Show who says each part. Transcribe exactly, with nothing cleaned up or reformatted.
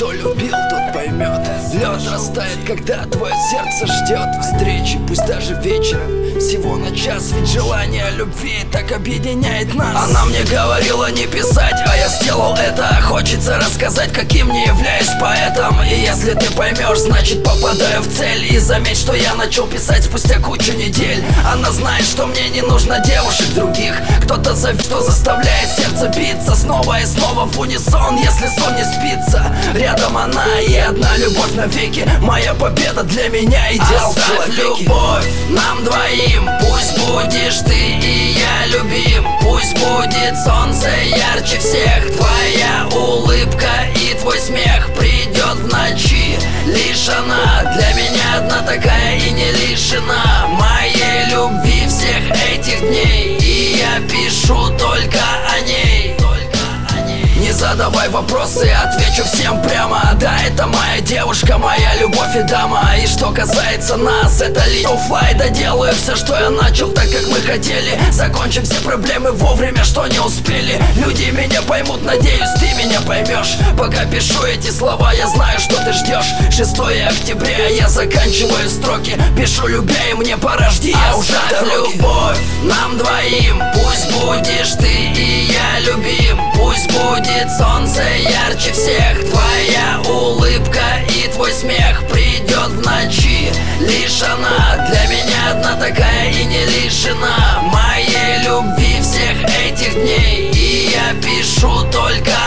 Speaker 1: Кто любил, тот поймет. Лед растает, когда твое сердце ждет встречи, пусть даже вечером, всего на час. Ведь желание любви так объединяет нас. Она мне говорила не писать, а я сделал это. Хочется рассказать, каким не являюсь поэтом. И если ты поймешь, значит попадаю в цель. И заметь, что я начал писать спустя кучу недель. Она знает, что мне не нужно девушек других. Кто-то зовет, кто заставляет сердце биться снова и снова в унисон, если сон не спится. Рядом она и одна любовь навеки. Моя победа для меня идеал в человеке. Любовь нам двоим, пусть будешь ты и я любим. Пусть будет солнце ярче всех. Твоя улыбка и твой смех придет в ночи. Лишь она для меня одна такая и не лишена моей любви всех этих дней. И я пишу только о ней. Не задавай вопросы, отвечу всем прямо. Да, это моя девушка, моя любовь и дама. И что касается нас, это лишь оффлайн. Доделаю все, что я начал, так как мы хотели. Закончим все проблемы вовремя, что не успели. Люди меня поймут, надеюсь, ты меня поймешь. Пока пишу эти слова, я знаю, что ты ждешь. шестое октября, я заканчиваю строки. Пишу любя, и мне пора, жди, я уже любовь нам двоим, пусть будешь ты и я любим. Пусть будет солнце ярче всех. Твоя улыбка и твой смех придет в ночи. Лишь она для меня одна такая и не лишена моей любви всех этих дней. И я пишу только